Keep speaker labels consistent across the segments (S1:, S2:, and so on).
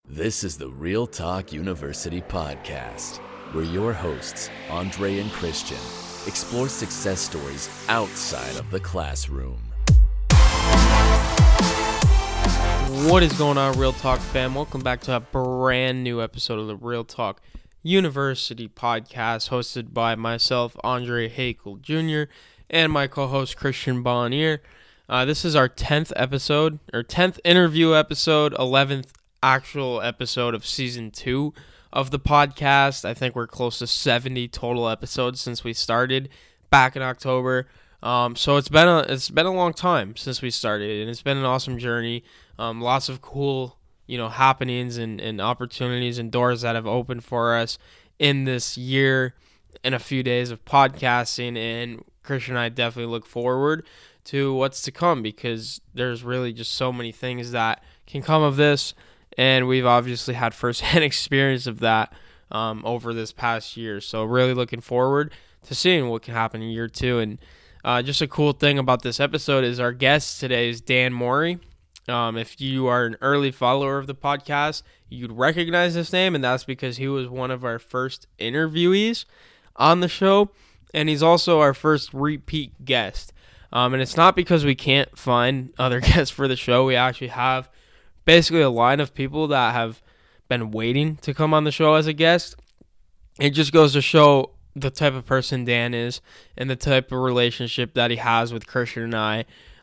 S1: This is the Real Talk University podcast, where your hosts, Andre and Christian, explore success stories outside of the classroom.
S2: What is going on, Real Talk fam? Welcome back to a brand new episode of the Real Talk University podcast, hosted by myself, Andre Hakel Jr., and my co-host, Christian Bonnier. This is our 10th episode, or 10th interview episode, 11th actual episode of season 2 of the podcast. I think we're close to 70 total episodes since we started back in October. So it's been a long time since we started, and it's been an awesome journey. Lots of cool, happenings and opportunities and doors that have opened for us in this year and a few days of podcasting. And Christian and I definitely look forward to what's to come, because there's really just so many things that can come of this. And we've obviously had firsthand experience of that over this past year. So really looking forward to seeing what can happen in year 2. And just a cool thing about this episode is our guest today is Dan Morey. If you are an early follower of the podcast, you'd recognize this name, and that's because he was one of our first interviewees on the show. And he's also our first repeat guest. And it's not because we can't find other guests for the show. We actually have basically a line of people that have been waiting to come on the show as a guest. It just goes to show the type of person Dan is and the type of relationship that he has with Christian and I.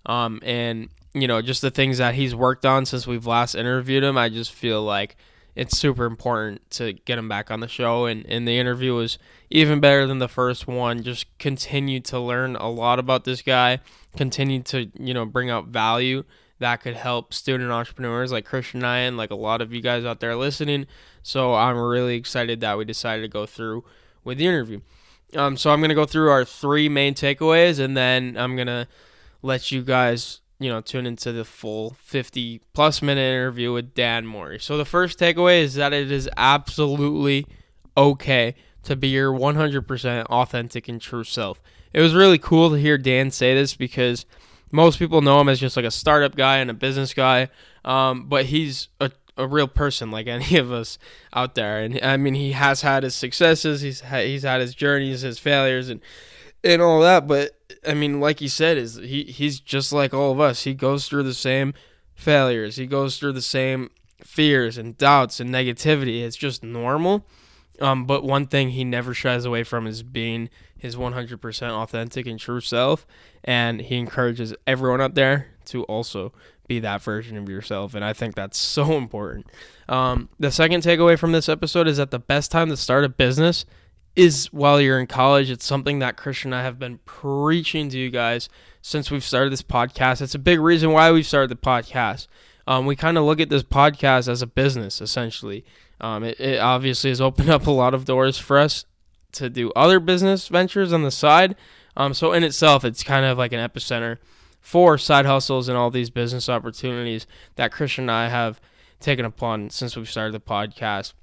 S2: And, just the things that he's worked on since we've last interviewed him. I just feel like it's super important to get him back on the show. And the interview was even better than the first one. Just continue to learn a lot about this guy. Continue to, bring out value that could help student entrepreneurs like Christian and I, and like a lot of you guys out there listening. So I'm really excited that we decided to go through with the interview. So I'm going to go through our 3 main takeaways, and then I'm going to let you guys, tune into the full 50-plus minute interview with Dan Morey. So the first takeaway is that it is absolutely okay to be your 100% authentic and true self. It was really cool to hear Dan say this, because most people know him as just like a startup guy and a business guy, but he's a real person like any of us out there. And I mean, he has had his successes, he's had his journeys, his failures, and all that. But I mean, like he said, he's just like all of us. He goes through the same failures, he goes through the same fears and doubts and negativity. It's just normal. But one thing he never shies away from is being his 100% authentic and true self, and he encourages everyone out there to also be that version of yourself, and I think that's so important. The second takeaway from this episode is that the best time to start a business is while you're in college. It's something that Christian and I have been preaching to you guys since we've started this podcast. It's a big reason why we've started the podcast. We kind of look at this podcast as a business, essentially. It obviously has opened up a lot of doors for us to do other business ventures on the side. So in itself, it's kind of like an epicenter for side hustles and all these business opportunities that Christian and I have taken upon since we've started the podcast.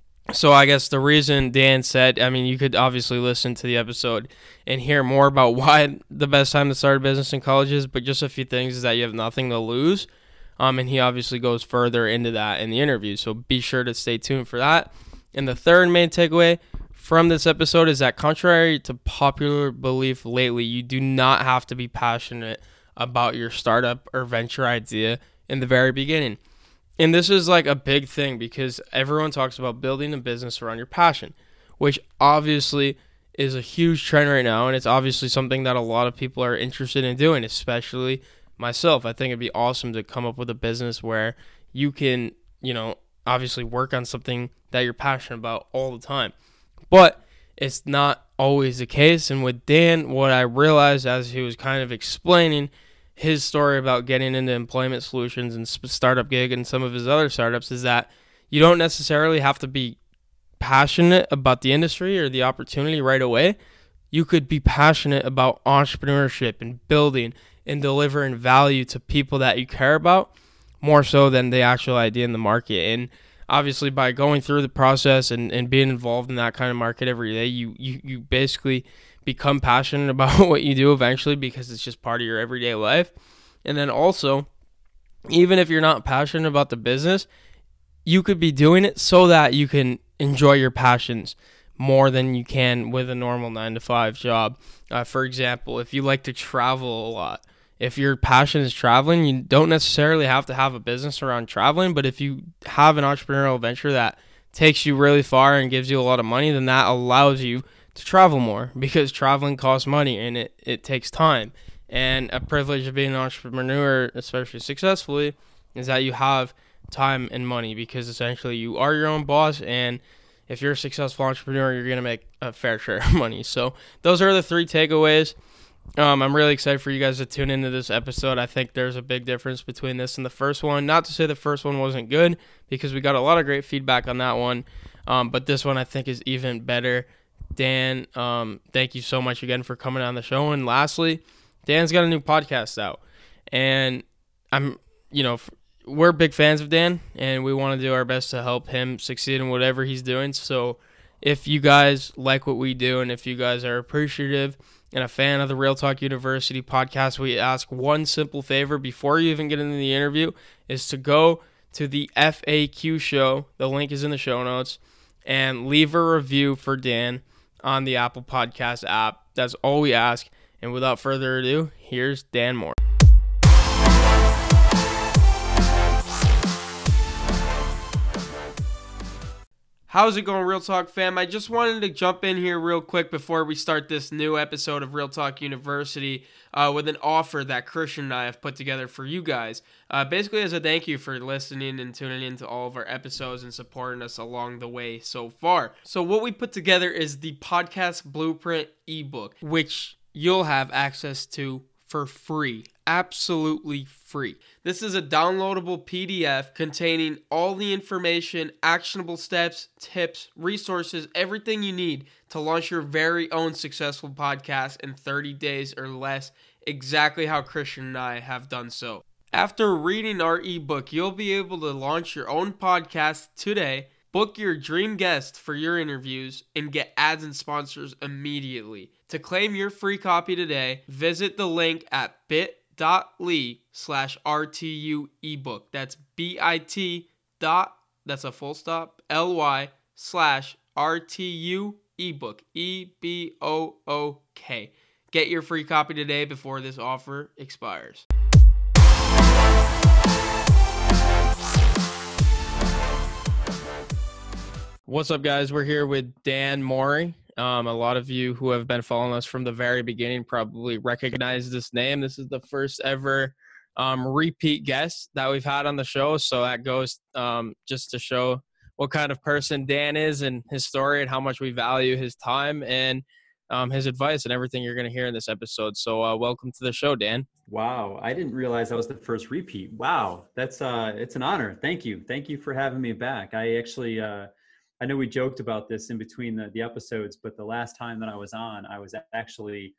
S2: So I guess the reason Dan said, you could obviously listen to the episode and hear more about why the best time to start a business in college is, but just a few things is that you have nothing to lose. And he obviously goes further into that in the interview, so be sure to stay tuned for that. And the third main takeaway from this episode is that, contrary to popular belief lately, you do not have to be passionate about your startup or venture idea in the very beginning. And this is like a big thing, because everyone talks about building a business around your passion, which obviously is a huge trend right now, and it's obviously something that a lot of people are interested in doing, especially myself. I think it'd be awesome to come up with a business where you can, obviously work on something that you're passionate about all the time. But it's not always the case. And with Dan, what I realized as he was kind of explaining his story about getting into employment solutions and startup gig and some of his other startups, is that you don't necessarily have to be passionate about the industry or the opportunity right away. You could be passionate about entrepreneurship and building and delivering value to people that you care about, more so than the actual idea in the market. And obviously, by going through the process and being involved in that kind of market every day, you basically become passionate about what you do eventually, because it's just part of your everyday life. And then also, even if you're not passionate about the business, you could be doing it so that you can enjoy your passions more than you can with a normal 9 to 5 job. For example, if you like to travel a lot, if your passion is traveling, you don't necessarily have to have a business around traveling, but if you have an entrepreneurial venture that takes you really far and gives you a lot of money, then that allows you to travel more, because traveling costs money and it takes time. And a privilege of being an entrepreneur, especially successfully, is that you have time and money, because essentially you are your own boss, and if you're a successful entrepreneur, you're going to make a fair share of money. So those are the 3 takeaways. I'm really excited for you guys to tune into this episode. I think there's a big difference between this and the first one. Not to say the first one wasn't good, because we got a lot of great feedback on that one. But this one I think is even better. Dan, thank you so much again for coming on the show. And lastly, Dan's got a new podcast out. And we're big fans of Dan, and we want to do our best to help him succeed in whatever he's doing. So if you guys like what we do, and if you guys are appreciative and a fan of the Real Talk University podcast, we ask one simple favor before you even get into the interview, is to go to the FAQ show. The link is in the show notes, and leave a review for Dan on the Apple Podcast app. That's all we ask. And without further ado, here's Dan Moore. How's it going, Real Talk fam? I just wanted to jump in here real quick before we start this new episode of Real Talk University with an offer that Christian and I have put together for you guys. Basically as a thank you for listening and tuning into all of our episodes and supporting us along the way so far. So what we put together is the Podcast Blueprint ebook, which you'll have access to for free. Absolutely free. This is a downloadable PDF containing all the information, actionable steps, tips, resources, everything you need to launch your very own successful podcast in 30 days or less, exactly how Christian and I have done so. After reading our ebook, you'll be able to launch your own podcast today, book your dream guest for your interviews, and get ads and sponsors immediately. To claim your free copy today, visit the link at bit.ly/RTU ebook. That's that's a full stop, LY/RTU ebook. EBOOK. Get your free copy today before this offer expires. What's up, guys? We're here with Dan Moore. A lot of you who have been following us from the very beginning probably recognize this name. This is the first ever repeat guest that we've had on the show. So that goes just to show what kind of person Dan is and his story, and how much we value his time and his advice and everything you're going to hear in this episode. So welcome to the show, Dan.
S3: Wow. I didn't realize I was the first repeat. Wow. That's it's an honor. Thank you. Thank you for having me back. I actually, I know we joked about this in between the episodes, but the last time that I was on, I was actually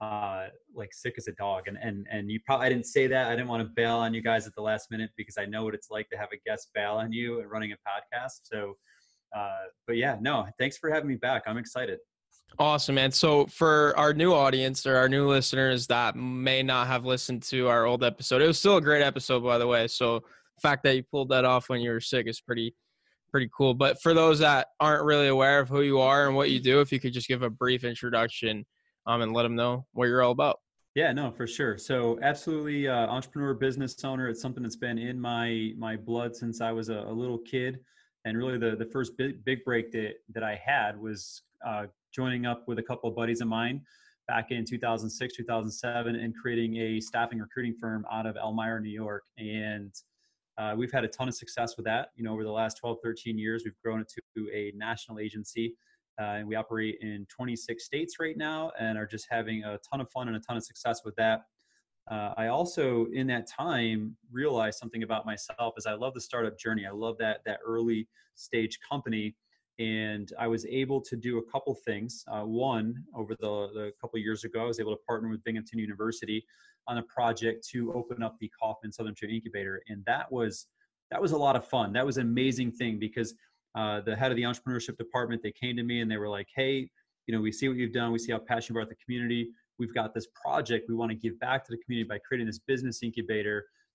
S3: like sick as a dog. And you probably, I didn't say that. I didn't want to bail on you guys at the last minute, because I know what it's like to have a guest bail on you and running a podcast. So, but yeah, no, thanks for having me back. I'm excited.
S2: Awesome, man. So for our new audience or our new listeners that may not have listened to our old episode, it was still a great episode, by the way. So the fact that you pulled that off when you were sick is pretty cool. But for those that aren't really aware of who you are and what you do, if you could just give a brief introduction and let them know what you're all about.
S3: Yeah, no, for sure. So absolutely entrepreneur, business owner. It's something that's been in my blood since I was a little kid. And really the first big break that I had was joining up with a couple of buddies of mine back in 2006, 2007, and creating a staffing recruiting firm out of Elmira, New York. And we've had a ton of success with that. You know, over the last 12, 13 years, we've grown it to a national agency. And we operate in 26 states right now and are just having a ton of fun and a ton of success with that. I also, in that time, realized something about myself is I love the startup journey. I love that early stage company. And I was able to do a couple things. One, over the couple of years ago, I was able to partner with Binghamton University on a project to open up the Kauffman Southern Tier Incubator. And that was a lot of fun. That was an amazing thing, because the head of the entrepreneurship department, they came to me and they were like, hey, you know, we see what you've done. We see how passionate you are about the community. We've got this project we want to give back to the community by creating this business incubator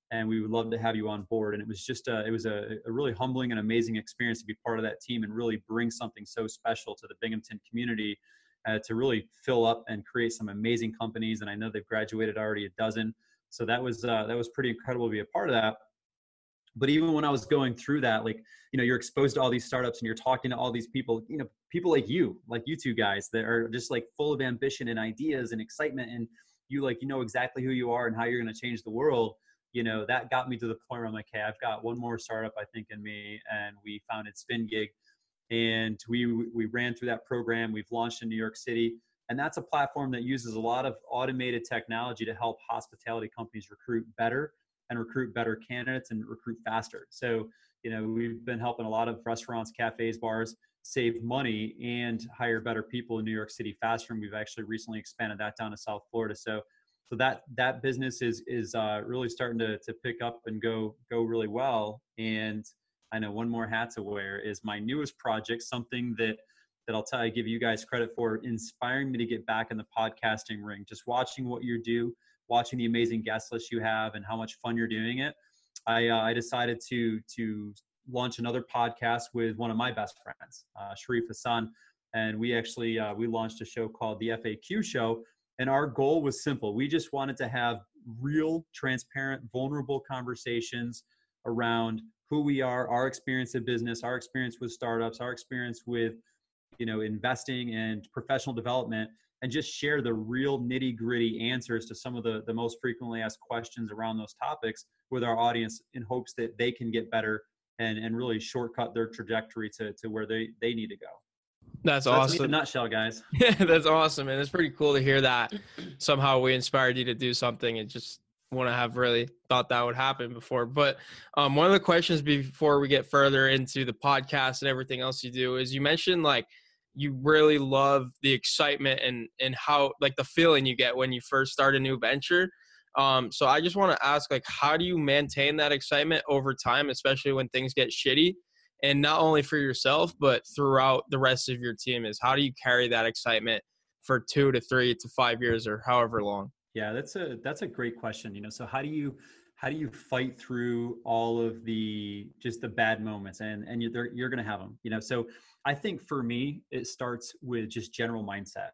S3: and we would love to have you on board. And it was just it was a really humbling and amazing experience to be part of that team and really bring something so special to the Binghamton community, to really fill up and create some amazing companies. And I know they've graduated already a dozen. So that was pretty incredible to be a part of that. But even when I was going through that, like, you're exposed to all these startups and you're talking to all these people, people like you two guys that are just like full of ambition and ideas and excitement. And you exactly who you are and how you're going to change the world. That got me to the point where I'm like, hey, I've got one more startup, I think, in me. And we founded SpinGig, and we ran through that program. We've launched in New York City. And that's a platform that uses a lot of automated technology to help hospitality companies recruit better and recruit better candidates and recruit faster. So, we've been helping a lot of restaurants, cafes, bars save money and hire better people in New York City faster. And we've actually recently expanded that down to South Florida. So that business is really starting to pick up and go really well. And I know one more hat to wear is my newest project, something that I'll give you guys credit for inspiring me to get back in the podcasting ring. Just watching what you do, watching the amazing guest list you have and how much fun you're doing it. I decided to launch another podcast with one of my best friends, Sharif Hassan. And we actually, we launched a show called the FAQ Show. And our goal was simple. We just wanted to have real, transparent, vulnerable conversations around who we are, our experience in business, our experience with startups, our experience with, investing and professional development, and just share the real nitty-gritty answers to some of the most frequently asked questions around those topics with our audience, in hopes that they can get better and really shortcut their trajectory to where they need to go.
S2: That's awesome.
S3: That's me in a nutshell, guys.
S2: Yeah, that's awesome. And it's pretty cool to hear that somehow we inspired you to do something. And just wouldn't have really thought that would happen before. But one of the questions before we get further into the podcast and everything else you do is, you mentioned like you really love the excitement and how, like, the feeling you get when you first start a new venture. So I just want to ask, like, how do you maintain that excitement over time, especially when things get shitty? And not only for yourself, but throughout the rest of your team, is how do you carry that excitement for 2 to 3 to 5 years or however long?
S3: Yeah, that's a great question. So how do you fight through all of the bad moments, and you're going to have them, So I think for me, it starts with just general mindset.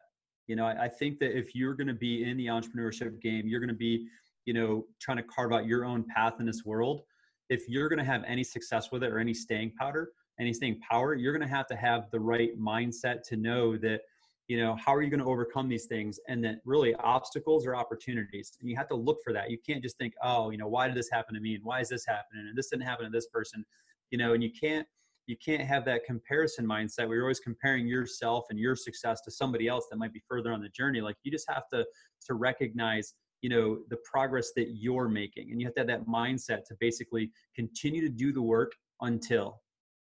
S3: I think that if you're going to be in the entrepreneurship game, you're going to be, trying to carve out your own path in this world. If you're going to have any success with it or any staying power, you're going to have the right mindset to know that, how are you going to overcome these things? And that really obstacles are opportunities. And you have to look for that. You can't just think, oh, why did this happen to me? And why is this happening? And this didn't happen to this person, and you can't have that comparison mindset where you're always comparing yourself and your success to somebody else that might be further on the journey. Like, you just have to recognize, the progress that you're making. And you have to have that mindset to basically continue to do the work until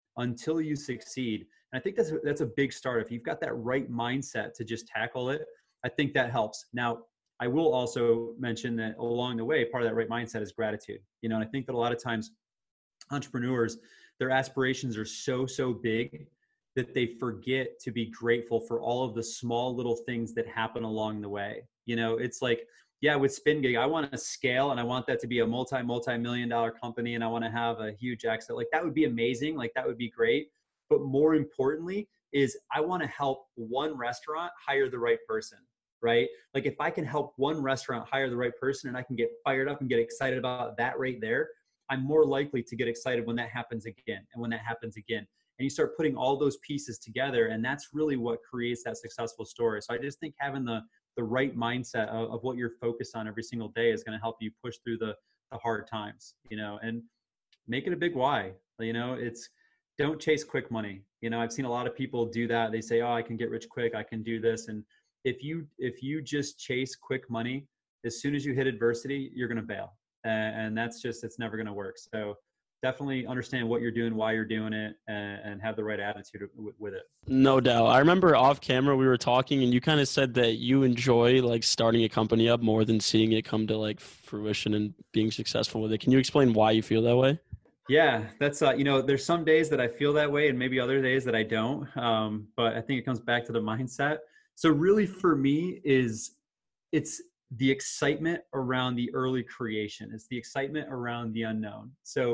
S3: you succeed. And I think that's a big start. If you've got that right mindset to just tackle it, I think that helps. Now, I will also mention that along the way, part of that right mindset is gratitude. And I think that a lot of times entrepreneurs, their aspirations are so big that they forget to be grateful for all of the small little things that happen along the way. It's like, yeah, with SpinGig, I want to scale and I want that to be a multi-million dollar company, and I want to have a huge exit. Like, that would be amazing. Like, that would be great. But more importantly is, I want to help one restaurant hire the right person, right? Like, if I can help one restaurant hire the right person and I can get fired up and get excited about that right there, I'm more likely to get excited when that happens again and when that happens again. And you start putting all those pieces together, and that's really what creates that successful story. So I just think having the right mindset of what you're focused on every single day is going to help you push through the hard times, and make it a big why. It's, don't chase quick money. I've seen a lot of people do that. They say, oh, I can get rich quick, I can do this. And if you just chase quick money, as soon as you hit adversity, you're going to bail. And that's just, it's never going to work. So definitely understand what you're doing, why you're doing it, and have the right attitude with it.
S4: No doubt. I remember off camera we were talking, and you kind of said that you enjoy like starting a company up more than seeing it come to like fruition and being successful with it. Can you explain why you feel that way?
S3: Yeah, that's, there's some days that I feel that way and maybe other days that I don't. But I think it comes back to the mindset. So really for me it's the excitement around the early creation. It's the excitement around the unknown. So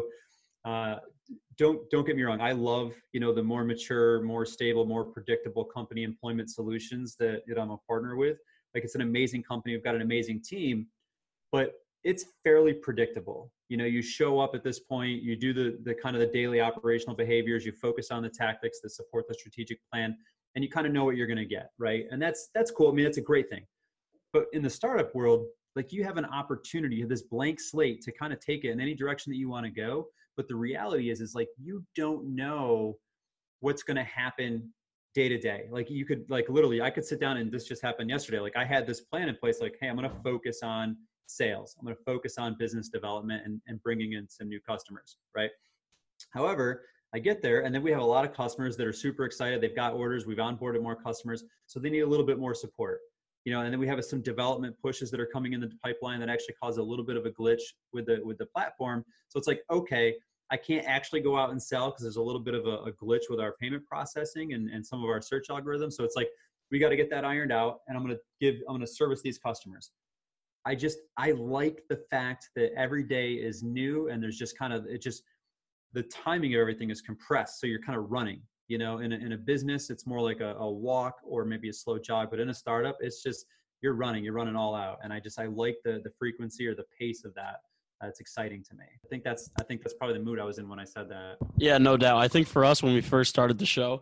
S3: don't get me wrong. I love, the more mature, more stable, more predictable company employment solutions that I'm a partner with. Like, it's an amazing company. We've got an amazing team, but it's fairly predictable. You show up at this point, you do the kind of the daily operational behaviors, you focus on the tactics that support the strategic plan, and you kind of know what you're going to get, right? And that's cool. I mean, that's a great thing. But in the startup world, like, you have an opportunity, you have this blank slate to kind of take it in any direction that you want to go. But the reality is like, you don't know what's going to happen day to day. Like, you could, like, literally, I could sit down, and this just happened yesterday. Like, I had this plan in place, like, hey, I'm going to focus on sales. I'm going to focus on business development and bringing in some new customers, right? However, I get there, and then we have a lot of customers that are super excited. They've got orders. We've onboarded more customers. So they need a little bit more support. And then we have some development pushes that are coming in the pipeline that actually cause a little bit of a glitch with the platform. So it's like, okay, I can't actually go out and sell because there's a little bit of a glitch with our payment processing and some of our search algorithms. So it's like, we got to get that ironed out, and I'm going to service these customers. I like the fact that every day is new, and there's just the timing of everything is compressed. So you're kind of running. In a business, it's more like a walk or maybe a slow jog, but in a startup, it's just, you're running all out. And I like the frequency or the pace of that. It's exciting to me. I think that's probably the mood I was in when I said that.
S4: Yeah, no doubt. I think for us, when we first started the show,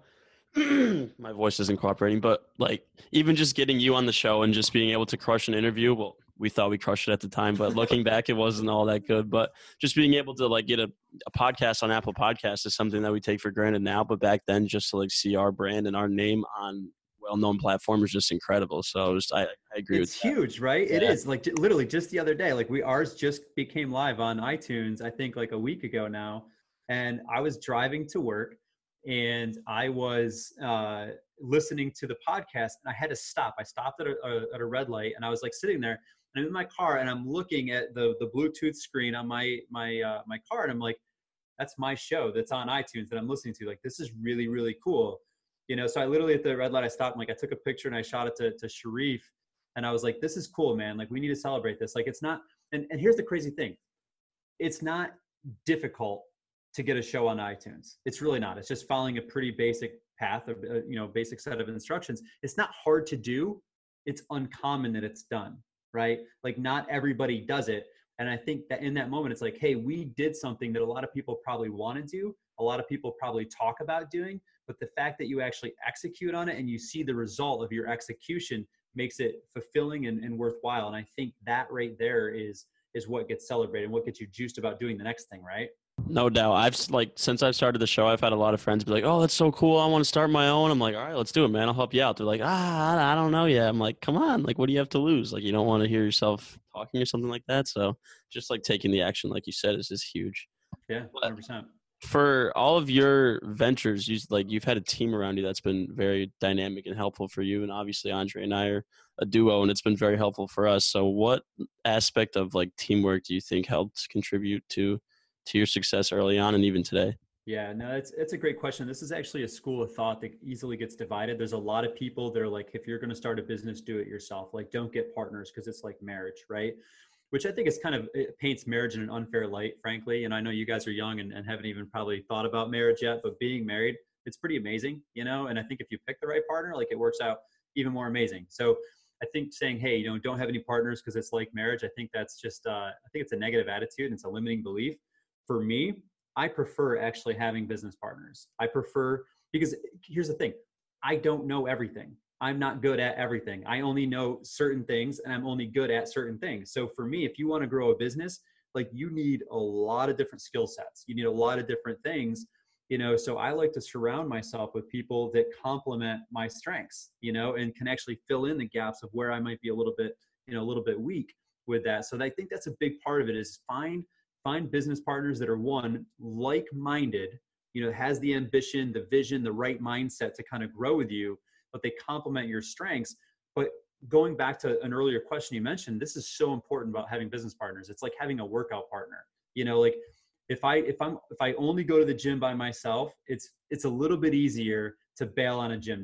S4: my voice isn't cooperating, but like, even just getting you on the show and just being able to crush an interview, well, we thought we crushed it at the time, but looking back, it wasn't all that good. But just being able to like get a podcast on Apple Podcasts is something that we take for granted now. But back then, just to like see our brand and our name on well-known platforms is just incredible. So I agree with that.
S3: It's huge, right? Yeah. It is, like, literally just the other day, like, ours just became live on iTunes, I think like a week ago now. And I was driving to work, and I was listening to the podcast, and I had to stop. I stopped at a red light, and I was like sitting there, and I'm in my car, and I'm looking at the Bluetooth screen on my car, and I'm like, that's my show that's on iTunes that I'm listening to. Like, this is really, really cool. So I literally, at the red light, I stopped, and like, I took a picture and I shot it to Sharif, and I was like, this is cool, man. Like, we need to celebrate this. Like, it's not, and here's the crazy thing. It's not difficult to get a show on iTunes. It's really not. It's just following a pretty basic path of, basic set of instructions. It's not hard to do. It's uncommon that it's done, right? Like, not everybody does it. And I think that in that moment, it's like, hey, we did something that a lot of people probably want to do. A lot of people probably talk about doing, but the fact that you actually execute on it and you see the result of your execution makes it fulfilling and worthwhile. And I think that right there is what gets celebrated and what gets you juiced about doing the next thing, right?
S4: No doubt. Since I've started the show, I've had a lot of friends be like, oh, that's so cool. I want to start my own. I'm like, all right, let's do it, man. I'll help you out. They're like, I don't know yet. I'm like, come on. Like, what do you have to lose? Like, you don't want to hear yourself talking or something like that. So just like taking the action, like you said, is just huge.
S3: Yeah, 100%.
S4: For all of your ventures, you've had a team around you that's been very dynamic and helpful for you. And obviously Andre and I are a duo, and it's been very helpful for us. So what aspect of like teamwork do you think helped contribute to your success early on and even today?
S3: Yeah, no, it's a great question. This is actually a school of thought that easily gets divided. There's a lot of people that are like, if you're going to start a business, do it yourself. Like, don't get partners because it's like marriage, right? Which I think is it paints marriage in an unfair light, frankly. And I know you guys are young and haven't even probably thought about marriage yet, but being married, it's pretty amazing, And I think if you pick the right partner, like, it works out even more amazing. So I think saying, hey, don't have any partners because it's like marriage, I think that's just, I think it's a negative attitude and it's a limiting belief. For me, I prefer actually having business partners. Because here's the thing, I don't know everything. I'm not good at everything. I only know certain things, and I'm only good at certain things. So for me, if you want to grow a business, like, you need a lot of different skill sets. You need a lot of different things, so I like to surround myself with people that complement my strengths, and can actually fill in the gaps of where I might be a little bit weak with that. So I think that's a big part of it, is find business partners that are, one, like-minded, has the ambition, the vision, the right mindset to kind of grow with you, but they complement your strengths. But going back to an earlier question you mentioned, this is so important about having business partners. It's like having a workout partner. Like, if I only go to the gym by myself, it's a little bit easier to bail on a gym day.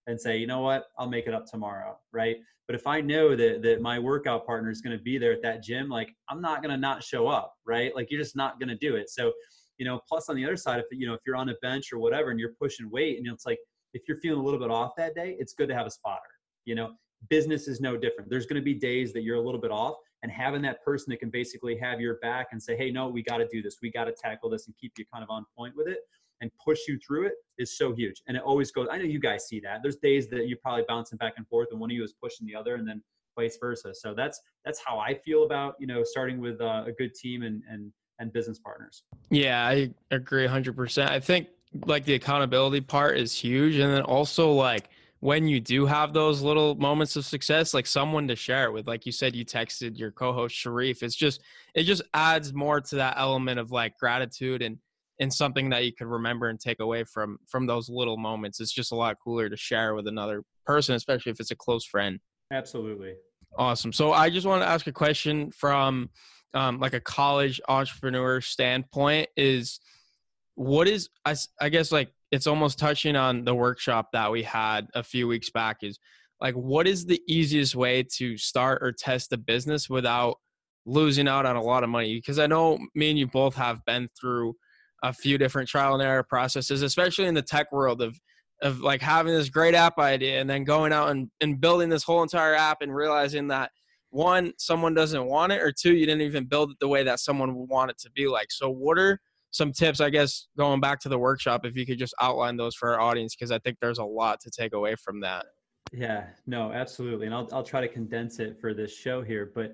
S3: and say, you know what, I'll make it up tomorrow, right? But if I know that my workout partner is going to be there at that gym, like I'm not going to not show up, right? Like you're just not going to do it. So, plus on the other side, if you're on a bench or whatever and you're pushing weight, and it's like, if you're feeling a little bit off that day, it's good to have a spotter. Business is no different. There's going to be days that you're a little bit off, and having that person that can basically have your back and say, hey, no, we got to do this. We got to tackle this and keep you kind of on point with it and push you through it is so huge. And it always goes, I know you guys see that. There's days that you're probably bouncing back and forth and one of you is pushing the other, and then vice versa. So that's how I feel about, starting with a good team and business partners.
S2: Yeah, I agree 100%. I think like the accountability part is huge. And then also like when you do have those little moments of success, like someone to share it with, like you said, you texted your co-host Sharif. It just adds more to that element of like gratitude and something that you could remember and take away from those little moments. It's just a lot cooler to share with another person, especially if it's a close friend.
S3: Absolutely.
S2: Awesome. So I just want to ask a question from like a college entrepreneur standpoint is what is, I guess like it's almost touching on the workshop that we had a few weeks back is like, what is the easiest way to start or test a business without losing out on a lot of money? Because I know me and you both have been through a few different trial and error processes, especially in the tech world of like having this great app idea and then going out and building this whole entire app and realizing that one, someone doesn't want it, or two, you didn't even build it the way that someone would want it to be like. So what are some tips, I guess, going back to the workshop, if you could just outline those for our audience, because I think there's a lot to take away from that.
S3: Yeah, no, absolutely. And I'll try to condense it for this show here. But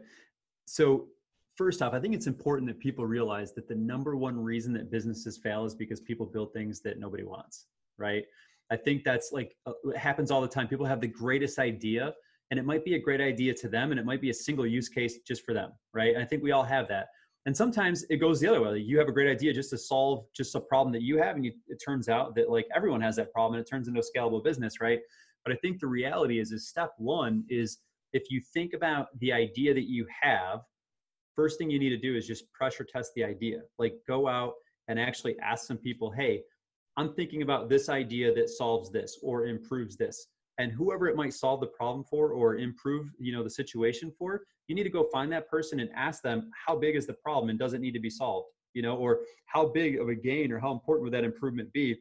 S3: so first off, I think it's important that people realize that the number one reason that businesses fail is because people build things that nobody wants, right? I think that's like, it happens all the time. People have the greatest idea, and it might be a great idea to them, and it might be a single use case just for them, right? And I think we all have that. And sometimes it goes the other way. Like you have a great idea just to solve just a problem that you have, and it turns out that like everyone has that problem, and it turns into a scalable business, right? But I think the reality is step one is if you think about the idea that you have, first thing you need to do is just pressure test the idea. Like go out and actually ask some people, hey, I'm thinking about this idea that solves this or improves this. And whoever it might solve the problem for or improve, the situation for, you need to go find that person and ask them, how big is the problem and does it need to be solved? Or how big of a gain or how important would that improvement be?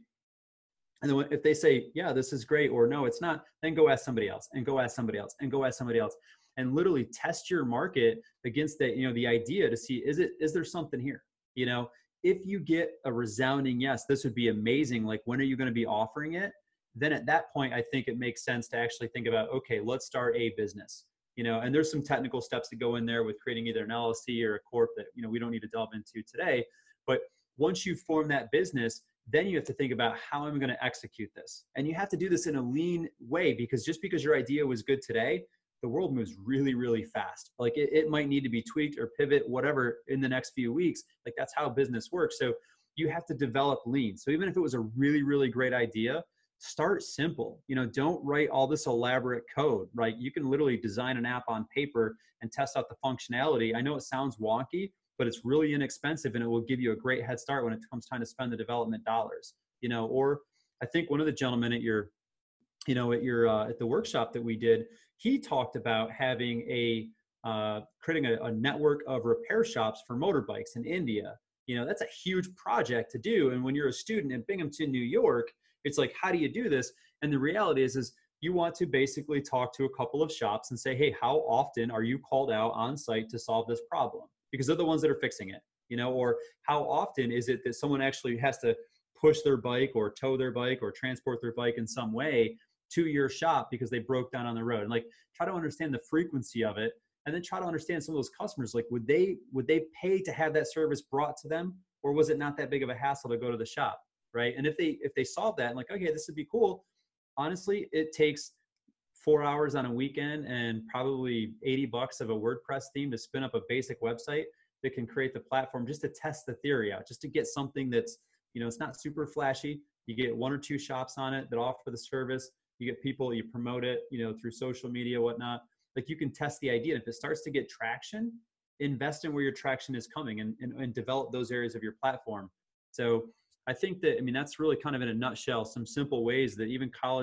S3: And then if they say, yeah, this is great, or no, it's not, then go ask somebody else and go ask somebody else and go ask somebody else. And literally test your market against that, the idea to see, is there something here? If you get a resounding yes, this would be amazing. Like, when are you going to be offering it? Then at that point, I think it makes sense to actually think about, okay, let's start a business, and there's some technical steps that go in there with creating either an LLC or a corp that, we don't need to delve into today. But once you form that business, then you have to think about how I'm going to execute this. And you have to do this in a lean way, because just because your idea was good today, the world moves really, really fast. Like it might need to be tweaked or pivot, whatever, in the next few weeks. Like that's how business works. So you have to develop lean. So even if it was a really, really great idea, start simple. Don't write all this elaborate code, right? You can literally design an app on paper and test out the functionality. I know it sounds wonky, but it's really inexpensive, and it will give you a great head start when it comes time to spend the development dollars. Or I think one of the gentlemen at the workshop that we did, he talked about having creating a network of repair shops for motorbikes in India. That's a huge project to do. And when you're a student in Binghamton, New York, it's like, how do you do this? And the reality is you want to basically talk to a couple of shops and say, hey, how often are you called out on site to solve this problem? Because they're the ones that are fixing it, or how often is it that someone actually has to push their bike or tow their bike or transport their bike in some way to your shop because they broke down on the road? And like, try to understand the frequency of it, and then try to understand some of those customers. Like, would they pay to have that service brought to them, or was it not that big of a hassle to go to the shop, right? And if they solve that and like, okay, this would be cool. Honestly, it takes 4 hours on a weekend and probably $80 of a WordPress theme to spin up a basic website that can create the platform just to test the theory out, just to get something that's, it's not super flashy. You get 1 or 2 shops on it that offer the service. You get people, you promote it, through social media, whatnot. Like, you can test the idea. If it starts to get traction, invest in where your traction is coming and develop those areas of your platform. So I think that, that's really kind of in a nutshell, some simple ways that even college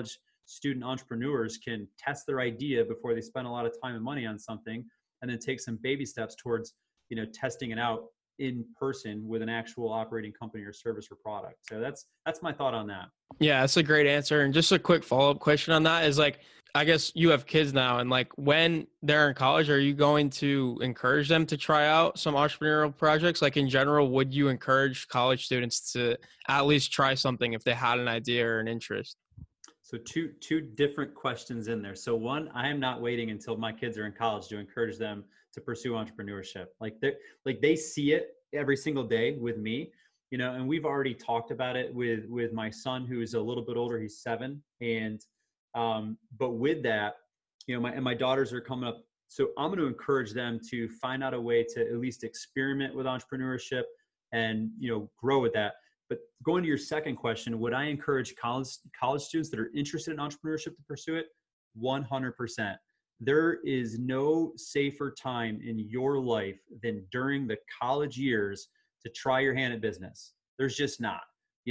S3: student entrepreneurs can test their idea before they spend a lot of time and money on something, and then take some baby steps towards, testing it out in person with an actual operating company or service or product. So that's my thought on that.
S2: Yeah, that's a great answer. And just a quick follow-up question on that is like, I guess you have kids now, and like when they're in college, are you going to encourage them to try out some entrepreneurial projects? Like in general, would you encourage college students to at least try something if they had an idea or an interest?
S3: So two different questions in there. So one, I am not waiting until my kids are in college to encourage them to pursue entrepreneurship. Like they see it every single day with me, and we've already talked about it with my son, who is a little bit older. He's 7. And, but with that, my daughters are coming up. So I'm going to encourage them to find out a way to at least experiment with entrepreneurship and, grow with that. But going to your second question, would I encourage college students that are interested in entrepreneurship to pursue it? 100%. There is no safer time in your life than during the college years to try your hand at business. There's just not.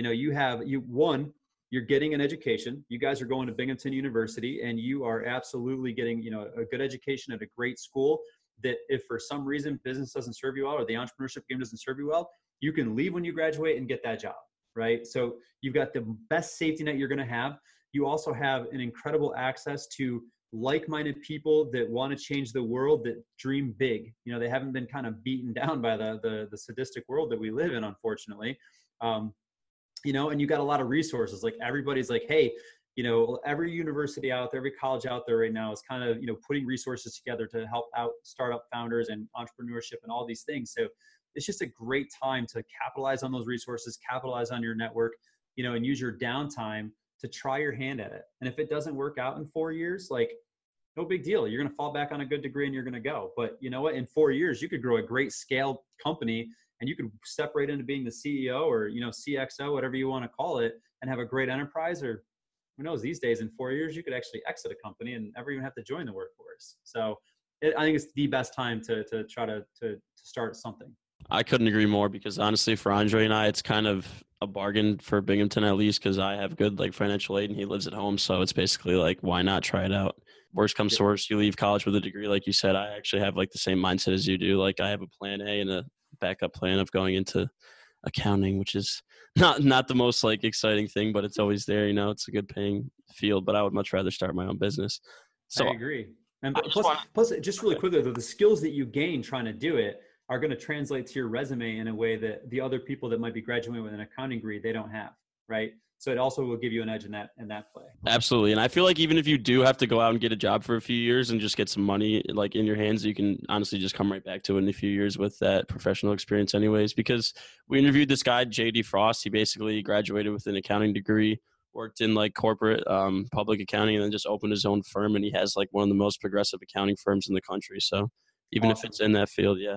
S3: You're getting an education. You guys are going to Binghamton University, and you are absolutely getting, a good education at a great school that if for some reason business doesn't serve you well or the entrepreneurship game doesn't serve you well, you can leave when you graduate and get that job, right? So you've got the best safety net you're going to have. You also have an incredible access to like-minded people that want to change the world, that dream big. They haven't been kind of beaten down by the sadistic world that we live in, unfortunately. And you got a lot of resources. Like everybody's like, hey, every university out there, every college out there right now is kind of, putting resources together to help out startup founders and entrepreneurship and all these things. So it's just a great time to capitalize on those resources, capitalize on your network, and use your downtime to try your hand at it. And if it doesn't work out in 4 years, like no big deal. You're going to fall back on a good degree and you're going to go. But you know what? In 4 years, you could grow a great scale company and you could step right into being the CEO or, CXO, whatever you want to call it, and have a great enterprise. Or who knows, these days in 4 years, you could actually exit a company and never even have to join the workforce. So I think it's the best time to try to start something.
S4: I couldn't agree more, because honestly, for Andre and I, it's kind of a bargain for Binghamton, at least because I have good financial aid and he lives at home. So it's basically like, why not try it out? Worst comes to worst, you leave college with a degree. Like you said, I actually have the same mindset as you do. Like I have a plan A and a backup plan of going into accounting, which is not the most exciting thing, but it's always there. It's a good paying field, but I would much rather start my own business. So
S3: I agree. And plus, just really quickly, though, the skills that you gain trying to do it are going to translate to your resume in a way that the other people that might be graduating with an accounting degree, they don't have, right? So it also will give you an edge in that play.
S4: Absolutely. And I feel like even if you do have to go out and get a job for a few years and just get some money in your hands, you can honestly just come right back to it in a few years with that professional experience anyways. Because we interviewed this guy, JD Frost. He basically graduated with an accounting degree, worked in corporate public accounting, and then just opened his own firm. And he has one of the most progressive accounting firms in the country. So even if it's in that field, yeah.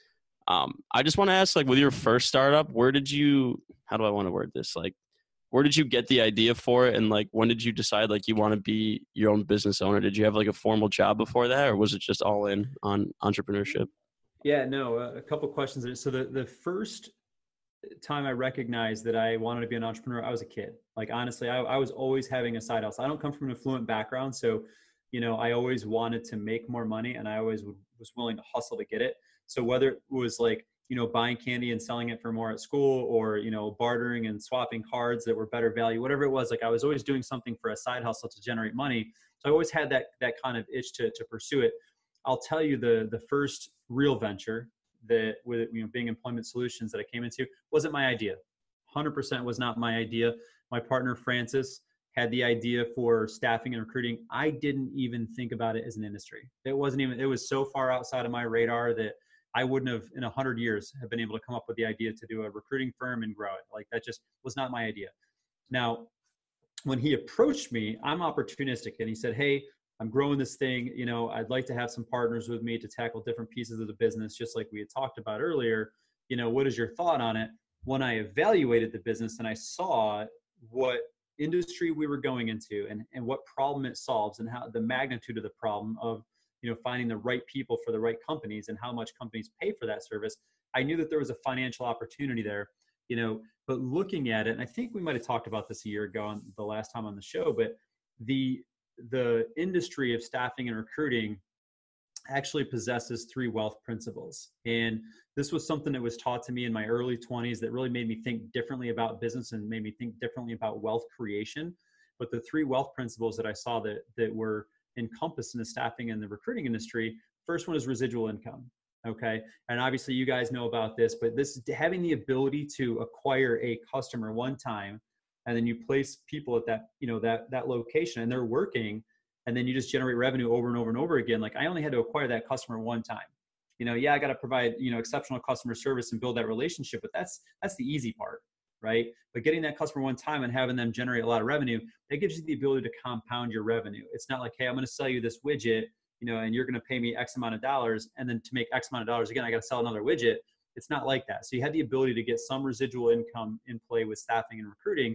S4: I just want to ask, with your first startup, how do I want to word this? Where did you get the idea for it? And when did you decide you want to be your own business owner? Did you have a formal job before that, or was it just all in on entrepreneurship?
S3: Yeah, no, a couple questions there. So the first time I recognized that I wanted to be an entrepreneur, I was a kid. Honestly, I was always having a side hustle. I don't come from an affluent background. So, I always wanted to make more money and I always was willing to hustle to get it. So whether it was buying candy and selling it for more at school, or, bartering and swapping cards that were better value, whatever it was, I was always doing something for a side hustle to generate money. So I always had that kind of itch to pursue it. I'll tell you the first real venture that with, being Employment Solutions that I came into wasn't my idea. 100% was not my idea. My partner, Francis, had the idea for staffing and recruiting. I didn't even think about it as an industry. It was so far outside of my radar that I wouldn't have in 100 years have been able to come up with the idea to do a recruiting firm and grow it. That just was not my idea. Now, when he approached me, I'm opportunistic, and he said, hey, I'm growing this thing. I'd like to have some partners with me to tackle different pieces of the business, just like we had talked about earlier. What is your thought on it? When I evaluated the business and I saw what industry we were going into and what problem it solves and how the magnitude of the problem of finding the right people for the right companies and how much companies pay for that service, I knew that there was a financial opportunity there, but looking at it, and I think we might've talked about this a year ago on the last time on the show, but the industry of staffing and recruiting actually possesses 3 wealth principles. And this was something that was taught to me in my early 20s that really made me think differently about business and made me think differently about wealth creation. But the 3 wealth principles that I saw that were encompassed in the staffing and the recruiting industry, first one is residual income. Okay. And obviously you guys know about this, but this having the ability to acquire a customer one time, and then you place people at that, that location and they're working, and then you just generate revenue over and over and over again. Like I only had to acquire that customer one time. Yeah, I got to provide, exceptional customer service and build that relationship, but that's the easy part, right? But getting that customer one time and having them generate a lot of revenue, that gives you the ability to compound your revenue. It's not like, hey, I'm going to sell you this widget, and you're going to pay me X amount of dollars. And then to make X amount of dollars again, I got to sell another widget. It's not like that. So you have the ability to get some residual income in play with staffing and recruiting.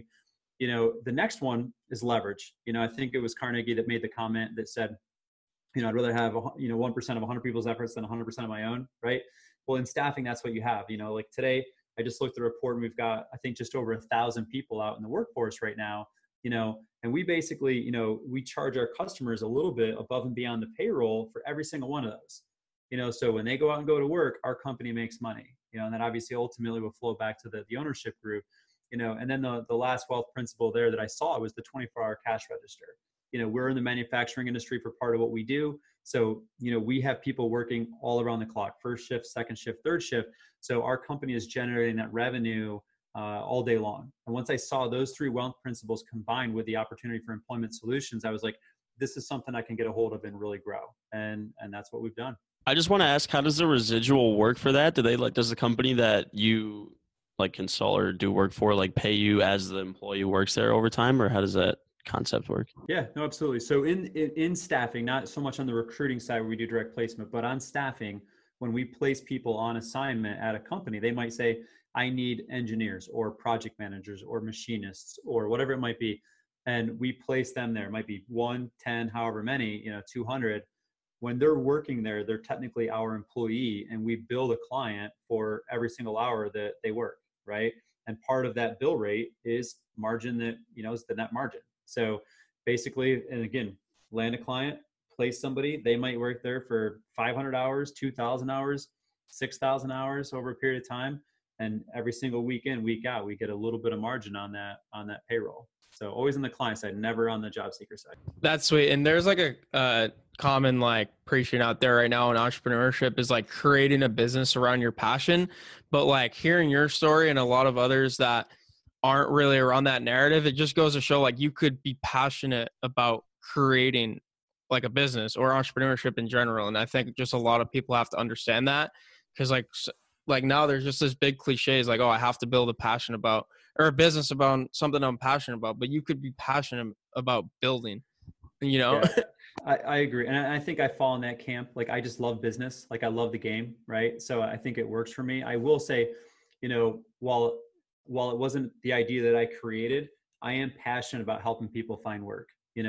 S3: The next one is leverage. I think it was Carnegie that made the comment that said, I'd rather have, 1% of 100 people's efforts than 100% of my own, right? Well, in staffing, that's what you have. Like today, I just looked at a report and we've got, I think, just over 1,000 people out in the workforce right now, and we basically, we charge our customers a little bit above and beyond the payroll for every single one of those. So when they go out and go to work, our company makes money, and that obviously ultimately will flow back to the ownership group. And then the last wealth principle there that I saw was the 24-hour cash register. We're in the manufacturing industry for part of what we do. So, we have people working all around the clock, first shift, second shift, third shift. So our company is generating that revenue all day long. And once I saw those 3 wealth principles combined with the opportunity for employment solutions, I was like, this is something I can get a hold of and really grow. And that's what we've done.
S4: I just want to ask, how does the residual work for that? Does the company that you consult or do work for pay you as the employee works there over time, or how does that concept work?
S3: Yeah, no, absolutely. So in staffing, not so much on the recruiting side where we do direct placement, but on staffing, when we place people on assignment at a company, they might say, I need engineers or project managers or machinists or whatever it might be. And we place them there. It might be 1, 10, however many, 200. When they're working there, they're technically our employee, and we bill the client for every single hour that they work, right? And part of that bill rate is margin that, is the net margin. So basically, and again, land a client, place somebody, they might work there for 500 hours, 2,000 hours, 6,000 hours over a period of time. And every single week in, week out, we get a little bit of margin on that payroll. So always on the client side, never on the job seeker side.
S2: That's sweet. And there's a common preaching out there right now in entrepreneurship is creating a business around your passion. But hearing your story and a lot of others that aren't really around that narrative, it just goes to show you could be passionate about creating a business or entrepreneurship in general. And I think just a lot of people have to understand that, because now there's just this big cliche is oh, I have to build a passion about or a business about something I'm passionate about, but you could be passionate about building,
S3: Yeah, I agree. And I think I fall in that camp. I just love business. I love the game. Right. So I think it works for me. I will say, while it wasn't the idea that I created, I am passionate about helping people find work,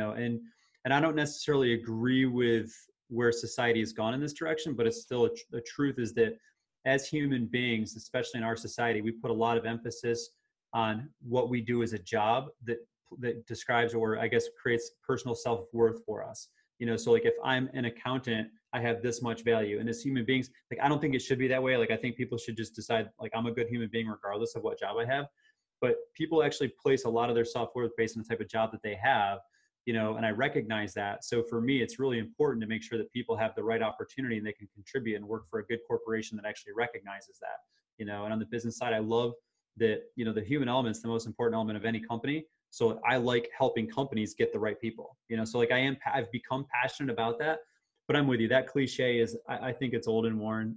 S3: and I don't necessarily agree with where society has gone in this direction, but it's still the truth is that as human beings, especially in our society, we put a lot of emphasis on what we do as a job that describes or I guess creates personal self-worth for us. So if I'm an accountant, I have this much value. And as human beings, I don't think it should be that way. I think people should just decide I'm a good human being regardless of what job I have. But people actually place a lot of their self-worth based on the type of job that they have, and I recognize that. So for me, it's really important to make sure that people have the right opportunity and they can contribute and work for a good corporation that actually recognizes that, and on the business side, I love that, the human element is the most important element of any company. So I like helping companies get the right people, so I've become passionate about that, but I'm with you. That cliche is, I think it's old and worn.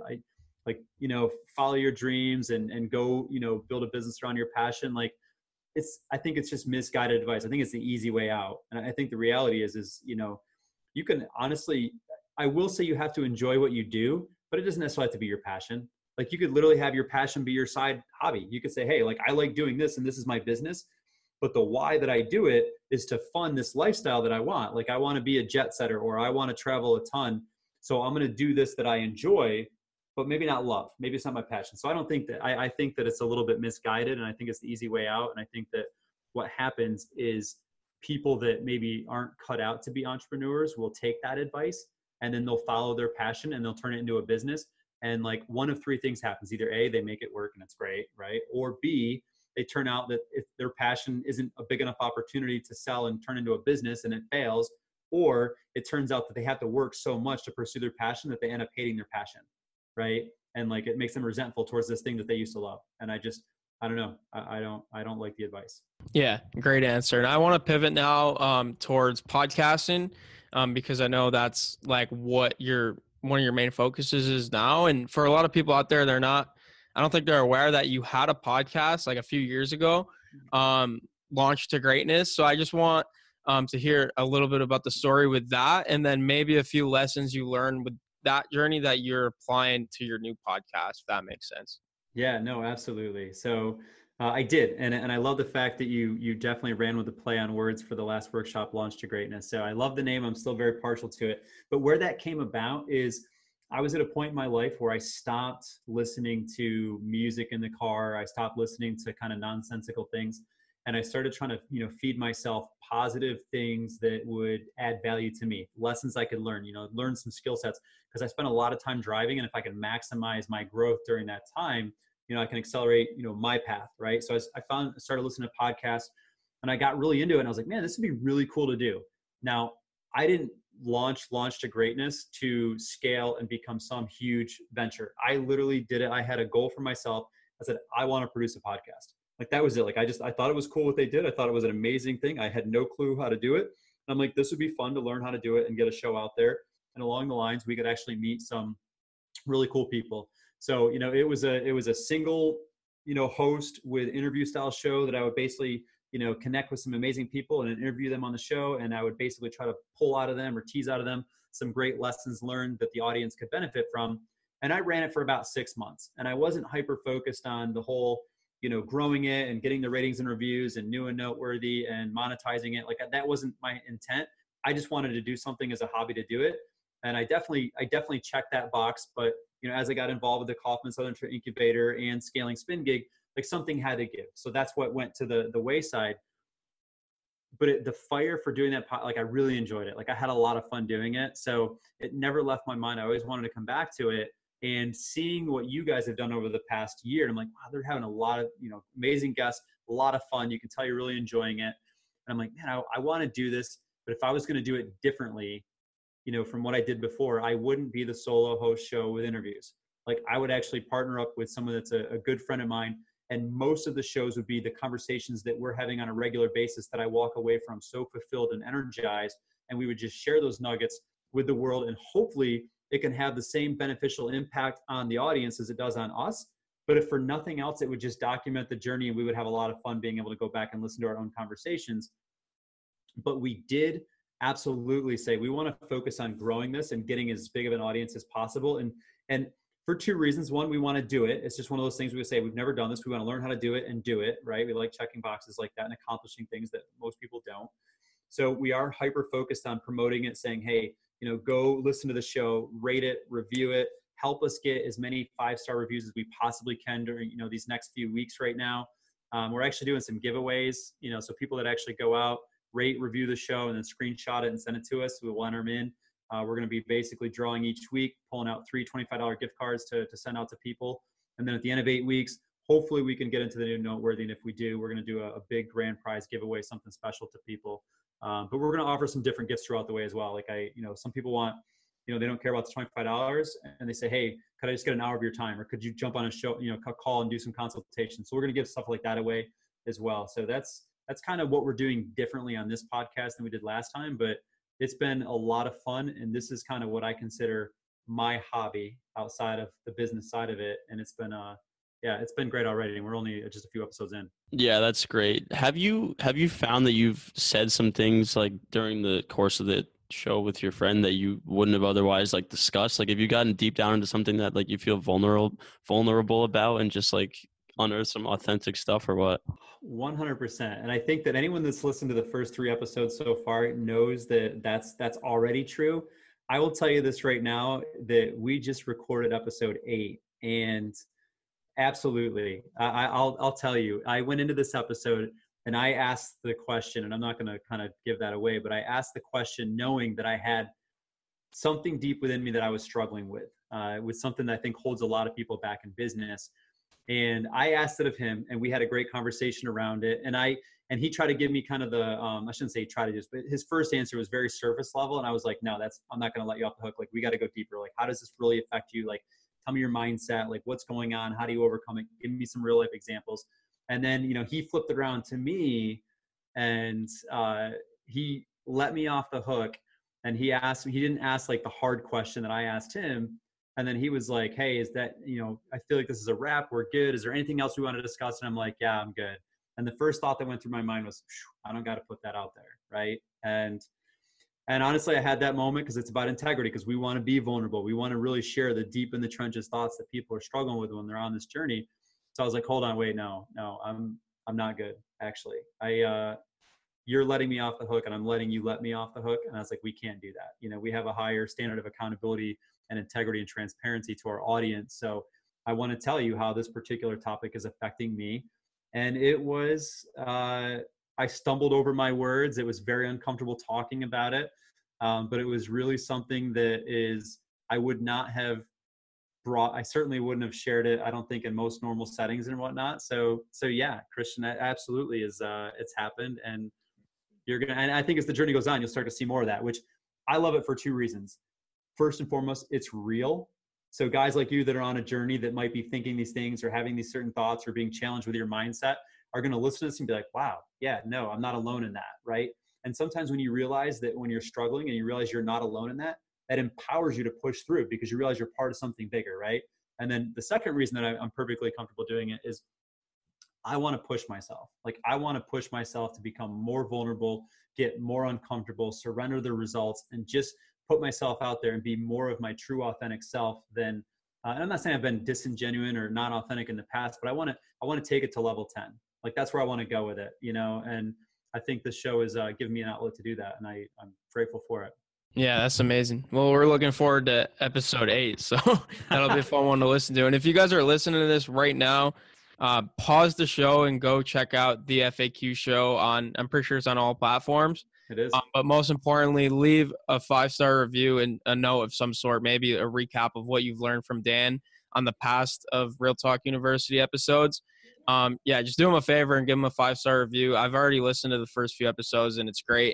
S3: Follow your dreams and go, build a business around your passion. I think it's just misguided advice. I think it's the easy way out. And I think the reality is, you can honestly, I will say you have to enjoy what you do, but it doesn't necessarily have to be your passion. You could literally have your passion be your side hobby. You could say, hey, I like doing this and this is my business, but the why that I do it is to fund this lifestyle that I want. I want to be a jet setter, or I want to travel a ton. So I'm going to do this that I enjoy, but maybe not love. Maybe it's not my passion. So I don't think that, I think that it's a little bit misguided, and I think it's the easy way out. And I think that what happens is people that maybe aren't cut out to be entrepreneurs will take that advice, and then they'll follow their passion and they'll turn it into a business. And like one of three things happens: either A, they make it work and it's great, right? Or B, they turn out that if their passion isn't a big enough opportunity to sell and turn into a business and it fails, or it turns out that they have to work so much to pursue their passion that they end up hating their passion, right? And like it makes them resentful towards this thing that they used to love. And I don't know. I don't like the advice.
S2: Yeah, great answer. And I want to pivot now towards podcasting because I know that's like what one of your main focuses is now. And for a lot of people out there, I don't think they're aware that you had a podcast like a few years ago, Launched to Greatness. So I just want to hear a little bit about the story with that, and then maybe a few lessons you learned with that journey that you're applying to your new podcast, if that makes sense.
S3: Yeah, no, absolutely. So I did. And I love the fact that you definitely ran with the play on words for the last workshop, Launched to Greatness. So I love the name. I'm still very partial to it. But where that came about is I was at a point in my life where I stopped listening to music in the car. I stopped listening to kind of nonsensical things. And I started trying to, feed myself positive things that would add value to me, lessons I could learn, learn some skill sets, because I spent a lot of time driving. And if I can maximize my growth during that time, I can accelerate, my path. Right. So I started listening to podcasts, and I got really into it. And I was like, man, this would be really cool to do. Now, I didn't Launched to Greatness to scale and become some huge venture. I literally did it. I had a goal for myself. I said, I want to produce a podcast. Like that was it. Like I thought it was cool what they did. I thought it was an amazing thing. I had no clue how to do it. And I'm like, this would be fun to learn how to do it and get a show out there. And along the lines, we could actually meet some really cool people. So, it was a single, host with interview style show that I would basically, connect with some amazing people and interview them on the show. And I would basically try to pull out of them or tease out of them some great lessons learned that the audience could benefit from. And I ran it for about 6 months, and I wasn't hyper focused on the whole, growing it and getting the ratings and reviews and new and noteworthy and monetizing it. Like that wasn't my intent. I just wanted to do something as a hobby to do it. And I definitely checked that box. But, as I got involved with the Kaufman Southern Trade Incubator and scaling Spin Gig, like something had to give. So that's what went to the wayside. But the fire for doing that, like I really enjoyed it. Like I had a lot of fun doing it. So it never left my mind. I always wanted to come back to it. And seeing what you guys have done over the past year, and I'm like, wow, they're having a lot of, amazing guests, a lot of fun. You can tell you're really enjoying it. And I'm like, man, I want to do this. But if I was going to do it differently, from what I did before, I wouldn't be the solo host show with interviews. Like I would actually partner up with someone that's a good friend of mine. And most of the shows would be the conversations that we're having on a regular basis that I walk away from so fulfilled and energized. And we would just share those nuggets with the world. And hopefully it can have the same beneficial impact on the audience as it does on us. But if for nothing else, it would just document the journey, and we would have a lot of fun being able to go back and listen to our own conversations. But we did absolutely say we want to focus on growing this and getting as big of an audience as possible. And for two reasons. One, we want to do it. It's just one of those things we would say, we've never done this. We want to learn how to do it and do it, right? We like checking boxes like that and accomplishing things that most people don't. So we are hyper focused on promoting it, saying, hey, go listen to the show, rate it, review it, help us get as many 5-star reviews as we possibly can during, these next few weeks right now. We're actually doing some giveaways, so people that actually go out, rate, review the show, and then screenshot it and send it to us, we will enter them in. We're going to be basically drawing each week, pulling out 3 $25 gift cards to send out to people. And then at the end of 8 weeks, hopefully we can get into the new noteworthy. And if we do, we're going to do a big grand prize giveaway, something special to people. But we're going to offer some different gifts throughout the way as well. Like some people want, they don't care about the $25 and they say, hey, could I just get an hour of your time? Or could you jump on a show, call and do some consultation? So we're going to give stuff like that away as well. So that's kind of what we're doing differently on this podcast than we did last time. But it's been a lot of fun. And this is kind of what I consider my hobby outside of the business side of it. And it's been, it's been great already. And we're only just a few episodes in.
S4: Yeah, that's great. Have you found that you've said some things like during the course of the show with your friend that you wouldn't have otherwise like discussed? Like, have you gotten deep down into something that like you feel vulnerable about and just like unearth some authentic stuff, or what?
S3: 100%. And I think that anyone that's listened to the first 3 episodes so far knows that that's already true. I will tell you this right now, that we just recorded episode 8, and absolutely, I'll tell you, I went into this episode And I asked the question, and I'm not going to kind of give that away, but I asked the question knowing that I had something deep within me that I was struggling with something that I think holds a lot of people back in business. And I asked it of him, and we had a great conversation around it. And he tried to give me kind of the, I shouldn't say try to just, but his first answer was very surface level. And I was like, no, I'm not going to let you off the hook. Like, we got to go deeper. Like, how does this really affect you? Like, tell me your mindset, like what's going on? How do you overcome it? Give me some real life examples. And then, he flipped it around to me, and he let me off the hook. And he didn't ask like the hard question that I asked him. And then he was like, hey, is that, I feel like this is a wrap. We're good. Is there anything else we want to discuss? And I'm like, yeah, I'm good. And the first thought that went through my mind was, I don't got to put that out there. Right. And honestly, I had that moment because it's about integrity, because we want to be vulnerable. We want to really share the deep in the trenches thoughts that people are struggling with when they're on this journey. So I was like, hold on, wait, no, I'm not good. Actually, you're letting me off the hook, and I'm letting you let me off the hook. And I was like, we can't do that. We have a higher standard of accountability and integrity and transparency to our audience. So I want to tell you how this particular topic is affecting me. And it was, I stumbled over my words. It was very uncomfortable talking about it. But it was really something that I would not have I certainly wouldn't have shared it, I don't think, in most normal settings and whatnot. So yeah, Christian, that absolutely is, it's happened. And and I think as the journey goes on, you'll start to see more of that, which I love it for two reasons. First and foremost, it's real. So guys like you that are on a journey that might be thinking these things or having these certain thoughts or being challenged with your mindset are going to listen to this and be like, wow, yeah, no, I'm not alone in that. Right. And sometimes when you realize that when you're struggling and you realize you're not alone in that, that empowers you to push through because you realize you're part of something bigger. Right. And then the second reason that I'm perfectly comfortable doing it is I want to push myself. Like, I want to push myself to become more vulnerable, get more uncomfortable, surrender the results, and just put myself out there and be more of my true authentic self than, and I'm not saying I've been disingenuine or not authentic in the past, but I want to take it to level 10. Like, that's where I want to go with it, and I think this show is giving me an outlet to do that. And I'm grateful for it.
S2: Yeah, that's amazing. Well, we're looking forward to episode 8. So that'll be a fun one to listen to. And if you guys are listening to this right now, pause the show and go check out the FAQ show I'm pretty sure it's on all platforms.
S3: It is.
S2: But most importantly, leave a 5-star review and a note of some sort, maybe a recap of what you've learned from Dan on the past of Real Talk University episodes. Just do him a favor and give him a 5-star review. I've already listened to the first few episodes and it's great.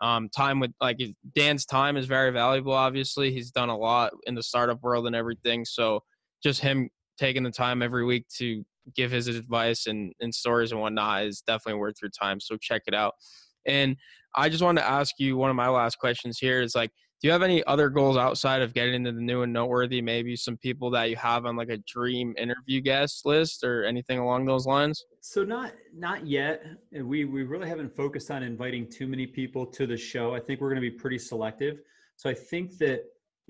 S2: Dan's time is very valuable. Obviously, he's done a lot in the startup world and everything. So just him taking the time every week to give his advice and stories and whatnot is definitely worth your time. So check it out. And I just wanted to ask you, one of my last questions here is like, do you have any other goals outside of getting into the new and noteworthy? Maybe some people that you have on like a dream interview guest list or anything along those lines? So
S3: not yet. We really haven't focused on inviting too many people to the show. I think we're going to be pretty selective. So I think that,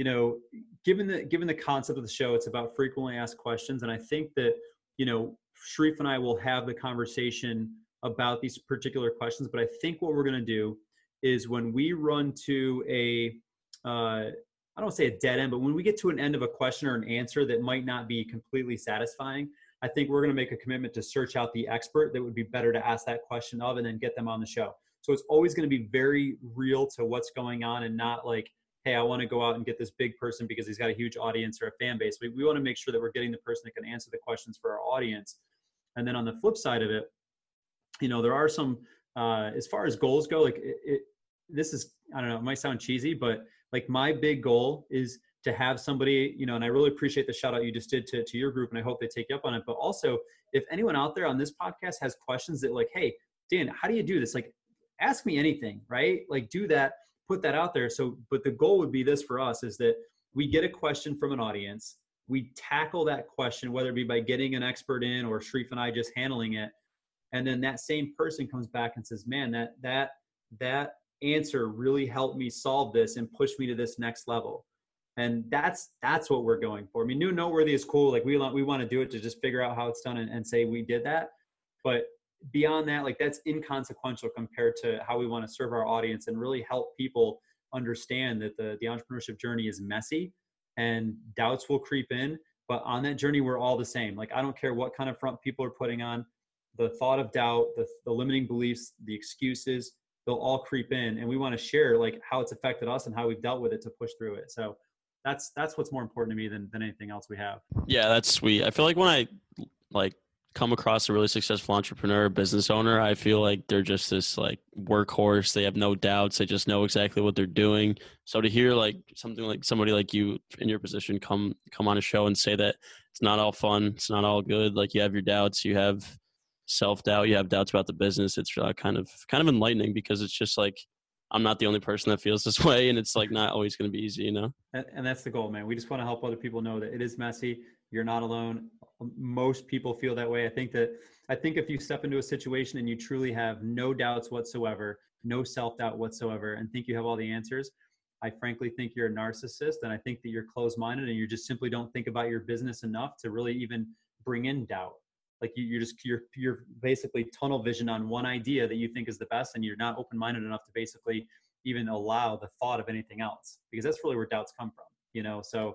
S3: given the concept of the show, it's about frequently asked questions. And I think that, Sharif and I will have the conversation about these particular questions. But I think what we're going to do is when we run to I don't want to say a dead end, but when we get to an end of a question or an answer that might not be completely satisfying, I think we're going to make a commitment to search out the expert that would be better to ask that question of and then get them on the show. So it's always going to be very real to what's going on and not like, hey, I want to go out and get this big person because he's got a huge audience or a fan base. We want to make sure that we're getting the person that can answer the questions for our audience. And then on the flip side of it, there are some, as far as goals go, like this is, I don't know, it might sound cheesy, but like my big goal is to have somebody, and I really appreciate the shout out you just did to your group, and I hope they take you up on it. But also, if anyone out there on this podcast has questions that like, hey, Dan, how do you do this? Like, ask me anything, right? Like, do that, put that out there. So, but the goal would be this for us is that we get a question from an audience, we tackle that question, whether it be by getting an expert in or Sharif and I just handling it. And then that same person comes back and says, man, that answer really helped me solve this and push me to this next level. And that's what we're going for. I mean, new and noteworthy is cool. Like we want to do it to just figure out how it's done and say we did that. But beyond that, like that's inconsequential compared to how we want to serve our audience and really help people understand that the entrepreneurship journey is messy and doubts will creep in. But on that journey, we're all the same. Like, I don't care what kind of front people are putting on. the thought of doubt, the limiting beliefs, the excuses, they'll all creep in, and we want to share like how it's affected us and how we've dealt with it to push through it. So that's what's more important to me than anything else we have.
S4: Yeah, that's sweet. I feel like when I like come across a really successful entrepreneur, business owner, I feel like they're just this like workhorse. They have no doubts. They just know exactly what they're doing. So to hear like something like somebody like you in your position come on a show and say that it's not all fun, it's not all good. Like you have your doubts, you have self-doubt, you have doubts about the business. It's kind of enlightening, because it's just like, I'm not the only person that feels this way, and it's like not always going to be easy, you know?
S3: And that's the goal, man. We just want to help other people know that it is messy. You're not alone. Most people feel that way. I think if you step into a situation and you truly have no doubts whatsoever, no self-doubt whatsoever, and think you have all the answers, I frankly think you're a narcissist, and I think that you're closed-minded, and you just simply don't think about your business enough to really even bring in doubt. Like you're basically tunnel vision on one idea that you think is the best, and you're not open-minded enough to basically even allow the thought of anything else, because that's really where doubts come from, you know? So,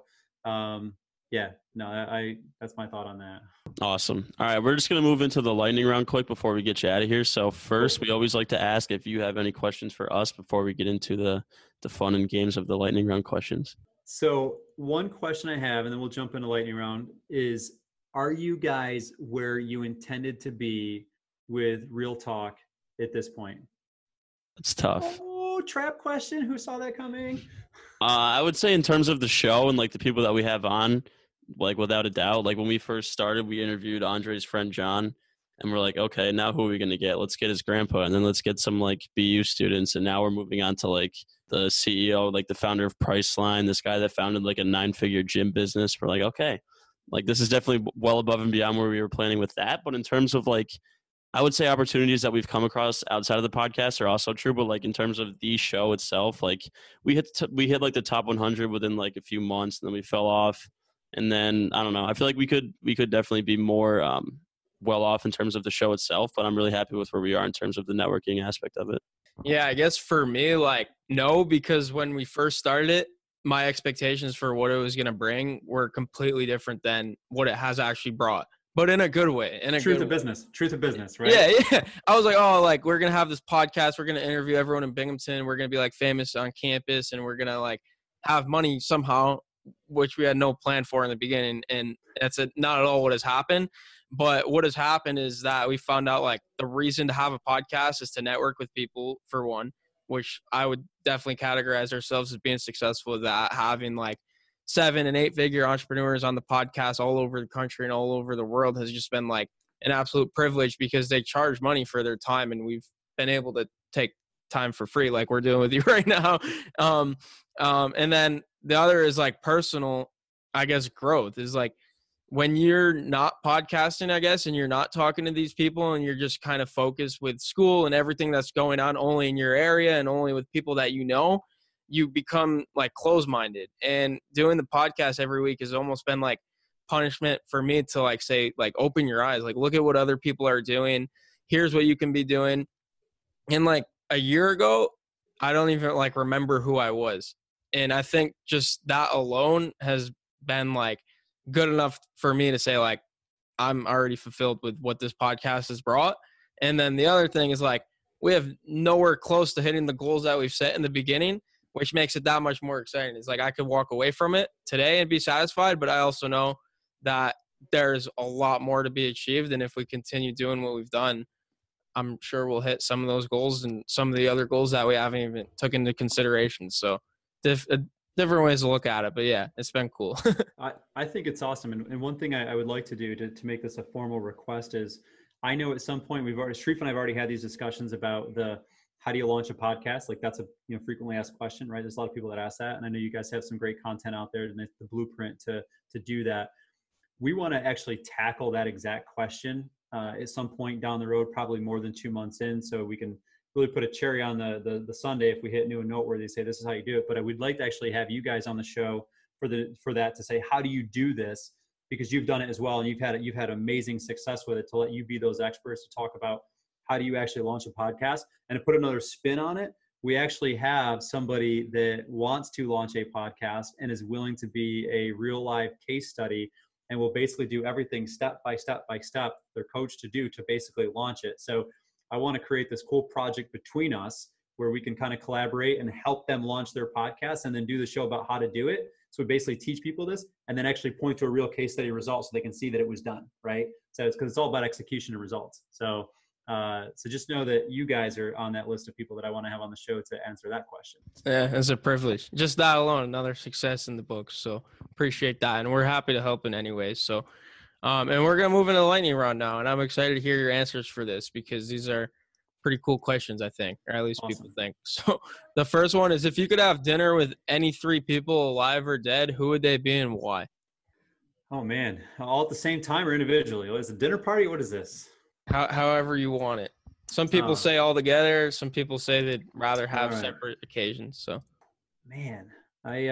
S3: that's my thought on that.
S4: Awesome. All right, we're just going to move into the lightning round quick before we get you out of here. So first, we always like to ask if you have any questions for us before we get into the fun and games of the lightning round questions.
S3: So one question I have, and then we'll jump into lightning round, is, are you guys where you intended to be with Real Talk at this point?
S4: It's tough.
S3: Oh, trap question. Who saw that coming?
S4: I would say in terms of the show and like the people that we have on, like without a doubt, like when we first started, we interviewed Andre's friend John, and we're like, okay, now who are we going to get? Let's get his grandpa, and then let's get some like BU students. And now we're moving on to like the CEO, like the founder of Priceline, this guy that founded like a 9-figure gym business. We're like, okay, like this is definitely well above and beyond where we were planning with that. But in terms of like, I would say opportunities that we've come across outside of the podcast are also true. But like in terms of the show itself, like we hit like the top 100 within like a few months, and then we fell off. And then I don't know. I feel like we could definitely be more well off in terms of the show itself. But I'm really happy with where we are in terms of the networking aspect of it.
S2: Yeah, I guess for me, like, no, because when we first started it, my expectations for what it was going to bring were completely different than what it has actually brought. But in a good way. Truth of
S3: business, right?
S2: Yeah. I was like, oh, like we're going to have this podcast. We're going to interview everyone in Binghamton. We're going to be like famous on campus, and we're going to like have money somehow, which we had no plan for in the beginning. And that's not at all what has happened. But what has happened is that we found out like the reason to have a podcast is to network with people, for one, which I would definitely categorize ourselves as being successful with that, having like 7- and 8-figure entrepreneurs on the podcast all over the country and all over the world has just been like an absolute privilege, because they charge money for their time, and we've been able to take time for free like we're doing with you right now. And then the other is like personal, I guess, growth is like when you're not podcasting, I guess, and you're not talking to these people, and you're just kind of focused with school and everything that's going on only in your area and only with people that you know, you become like closed-minded. And doing the podcast every week has almost been like punishment for me to like say, like, open your eyes, like look at what other people are doing. Here's what you can be doing. And like a year ago, I don't even like remember who I was. And I think just that alone has been like good enough for me to say like, I'm already fulfilled with what this podcast has brought. And then the other thing is like, we have nowhere close to hitting the goals that we've set in the beginning, which makes it that much more exciting. It's like I could walk away from it today and be satisfied, but I also know that there's a lot more to be achieved. And if we continue doing what we've done, I'm sure we'll hit some of those goals and some of the other goals that we haven't even took into consideration. So different ways to look at it, but yeah, it's been cool.
S3: I think it's awesome. And one thing I would like to do to make this a formal request is, I know at some point Sharif and I have already had these discussions about how do you launch a podcast? Like that's a frequently asked question, right? There's a lot of people that ask that. And I know you guys have some great content out there, and it's the blueprint to do that. We want to actually tackle that exact question at some point down the road, probably more than 2 months in, so we can really put a cherry on the Sunday if we hit new and noteworthy, say this is how you do it. But I would like to actually have you guys on the show for that, to say, how do you do this? Because you've done it as well, and you've had amazing success with it, to let you be those experts to talk about how do you actually launch a podcast. And to put another spin on it, we actually have somebody that wants to launch a podcast and is willing to be a real live case study and will basically do everything step by step by step they're coached to do to basically launch it. So I want to create this cool project between us where we can kind of collaborate and help them launch their podcast and then do the show about how to do it. So we basically teach people this and then actually point to a real case study result so they can see that it was done, right? So it's because it's all about execution and results. So just know that you guys are on that list of people that I want to have on the show to answer that question.
S2: Yeah, it's a privilege. Just that alone, another success in the book. So appreciate that. And we're happy to help in any way. So, and we're going to move into the lightning round now. And I'm excited to hear your answers for this because these are pretty cool questions, I think, or at least
S3: Awesome.
S2: people think. So the first one is, if you could have dinner with any 3 people, alive or dead, who would they be and why?
S3: Oh man, all at the same time or individually? Is it a dinner party? What is this?
S2: However you want it. Some people say all together. Some people say they'd rather have separate occasions. So,
S3: man, I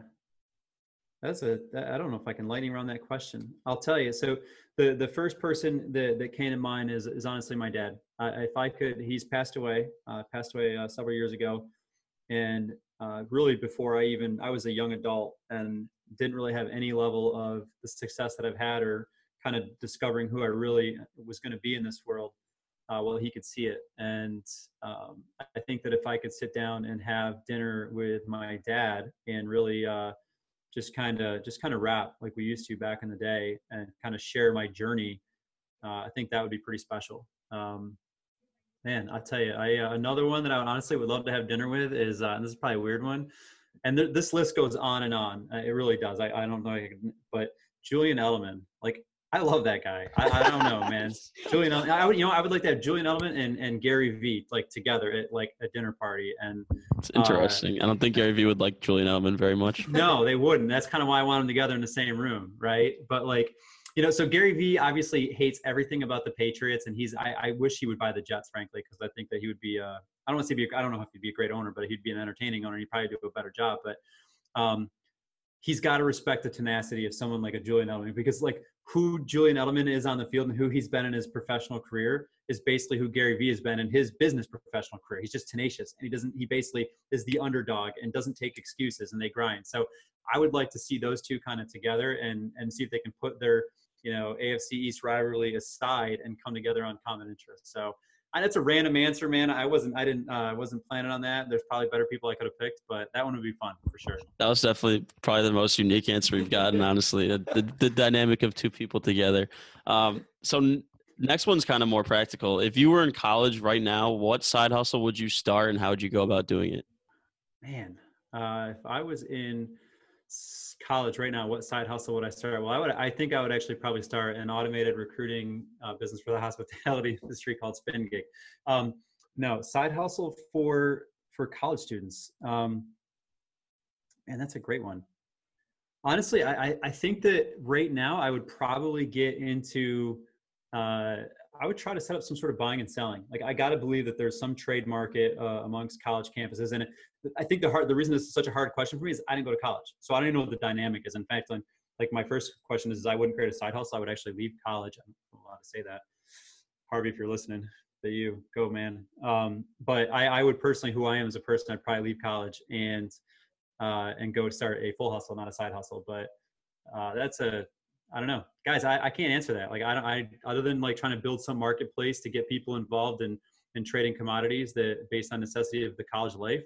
S3: don't know if I can lightning around that question. I'll tell you. So the first person that came to mind is honestly my dad. If I could, he's passed away several years ago. And really before I was a young adult and didn't really have any level of the success that I've had or kind of discovering who I really was going to be in this world. Well, he could see it. And I think that if I could sit down and have dinner with my dad and really just kind of rap like we used to back in the day and kind of share my journey, I think that would be pretty special. Man, I'll tell you, another one that I honestly would love to have dinner with is, and this is probably a weird one, and this list goes on and on. It really does. I don't know, but Julian Edelman, like, I love that guy. I don't know, man. Julian, I would like to have Julian Edelman and Gary Vee like together at like a dinner party. And
S4: it's interesting. I don't think Gary Vee would like Julian Edelman very much.
S3: No, they wouldn't. That's kind of why I want them together in the same room, right? But like, so Gary Vee obviously hates everything about the Patriots, and I wish he would buy the Jets, frankly, because I think that he would be. I don't know if he'd be a great owner, but he'd be an entertaining owner. He'd probably do a better job, but. He's got to respect the tenacity of someone like a Julian Edelman, because like who Julian Edelman is on the field and who he's been in his professional career is basically who Gary Vee has been in his business professional career. He's just tenacious, and he basically is the underdog and doesn't take excuses, and they grind. So I would like to see those two kind of together and see if they can put their, AFC East rivalry aside and come together on common interests. So that's a random answer, man. I wasn't planning on that. There's probably better people I could have picked, but that one would be fun for sure.
S4: That was definitely probably the most unique answer we've gotten, honestly. The dynamic of 2 people together. So next one's kind of more practical. If you were in college right now, what side hustle would you start and how would you go about doing it?
S3: Man, if I was in college right now, what side hustle would I start? Well, I think I would actually probably start an automated recruiting business for the hospitality industry called SpinGig. No, side hustle for college students. Man, that's a great one. Honestly, I think that right now I would probably get into, I would try to set up some sort of buying and selling. Like, I got to believe that there's some trade market amongst college campuses. And I think the reason this is such a hard question for me is I didn't go to college. So I don't even know what the dynamic is. In fact, like my first question is I wouldn't create a side hustle. I would actually leave college. I'm not allowed to say that. Harvey, if you're listening, that you go, man. But I would personally, who I am as a person, I'd probably leave college and go start a full hustle, not a side hustle. But I don't know, guys. I can't answer that. Like, I other than like trying to build some marketplace to get people involved in trading commodities that based on necessity of the college life.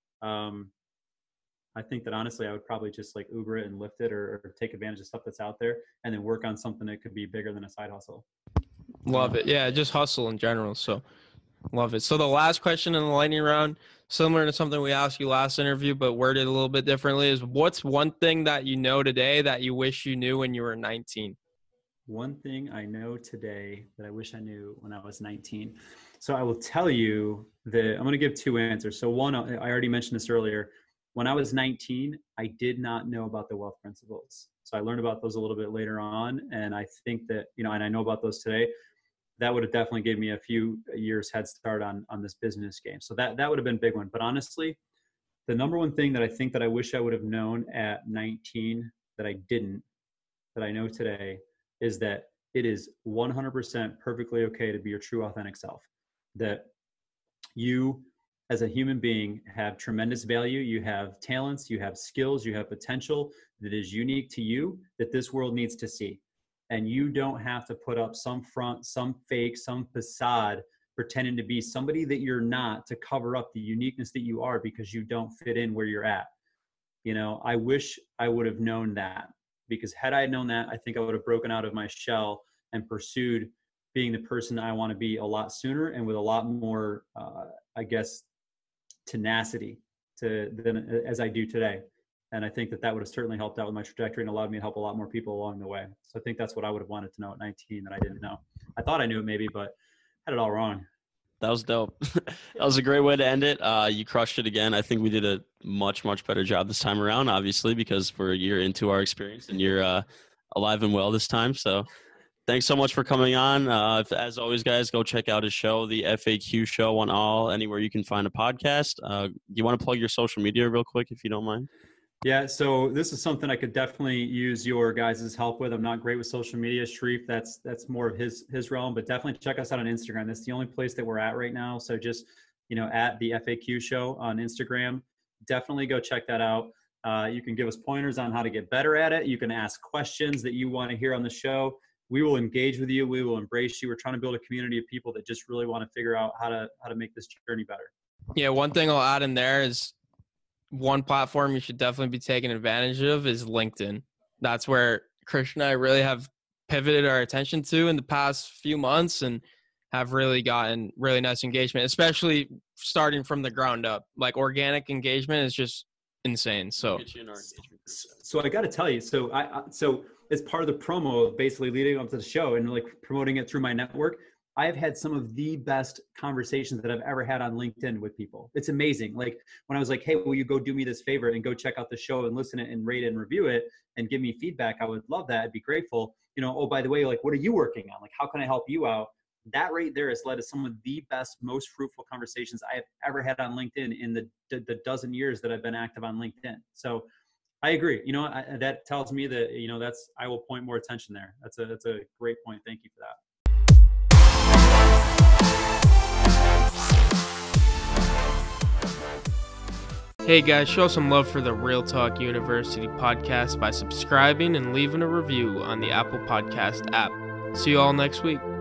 S3: I think that honestly, I would probably just like Uber it and Lyft it or take advantage of stuff that's out there and then work on something that could be bigger than a side hustle.
S2: Love it. Yeah, just hustle in general. So love it. So the last question in the lightning round, similar to something we asked you last interview, but worded a little bit differently, is what's one thing that you know today that you wish you knew when you were 19?
S3: One thing I know today that I wish I knew when I was 19. So I will tell you that I'm going to give 2 answers. So one, I already mentioned this earlier. When I was 19, I did not know about the wealth principles. So I learned about those a little bit later on. And I think that, and I know about those today. That would have definitely given me a few years head start on this business game. So that would have been a big one. But honestly, the number one thing that I think that I wish I would have known at 19 that I didn't, that I know today, is that it is 100% perfectly okay to be your true authentic self. That you as a human being have tremendous value. You have talents, you have skills, you have potential that is unique to you that this world needs to see. And you don't have to put up some front, some fake, some facade, pretending to be somebody that you're not to cover up the uniqueness that you are because you don't fit in where you're at. I wish I would have known that, because had I known that, I think I would have broken out of my shell and pursued being the person I want to be a lot sooner and with a lot more, tenacity than as I do today. And I think that would have certainly helped out with my trajectory and allowed me to help a lot more people along the way. So I think that's what I would have wanted to know at 19 that I didn't know. I thought I knew it maybe, but had it all wrong.
S4: That was dope. That was a great way to end it. You crushed it again. I think we did a much, much better job this time around, obviously, because we're a year into our experience and you're alive and well this time. So thanks so much for coming on. As always, guys, go check out his show, the FAQ Show, on anywhere you can find a podcast. You want to plug your social media real quick, if you don't mind?
S3: Yeah, so this is something I could definitely use your guys' help with. I'm not great with social media. Sharif, that's more of his realm, but definitely check us out on Instagram. That's the only place that we're at right now. So just, at the FAQ Show on Instagram, definitely go check that out. You can give us pointers on how to get better at it. You can ask questions that you want to hear on the show. We will engage with you. We will embrace you. We're trying to build a community of people that just really want to figure out how to make this journey better.
S2: Yeah, one thing I'll add in there is one platform you should definitely be taking advantage of is LinkedIn. That's where Christian and I really have pivoted our attention to in the past few months and have really gotten really nice engagement, especially starting from the ground up. Like, organic engagement is just insane. So
S3: I got to tell you, so as part of the promo of basically leading up to the show and like promoting it through my network, I have had some of the best conversations that I've ever had on LinkedIn with people. It's amazing. Like, when I was like, hey, will you go do me this favor and go check out the show and listen it and rate it and review it and give me feedback? I would love that. I'd be grateful. Oh, by the way, like, what are you working on? Like, how can I help you out? That right there has led to some of the best, most fruitful conversations I have ever had on LinkedIn in the dozen years that I've been active on LinkedIn. So I agree. That tells me that, I will point more attention there. That's a great point. Thank you for that.
S2: Hey guys, show some love for the Real Talk University podcast by subscribing and leaving a review on the Apple Podcast app. See you all next week.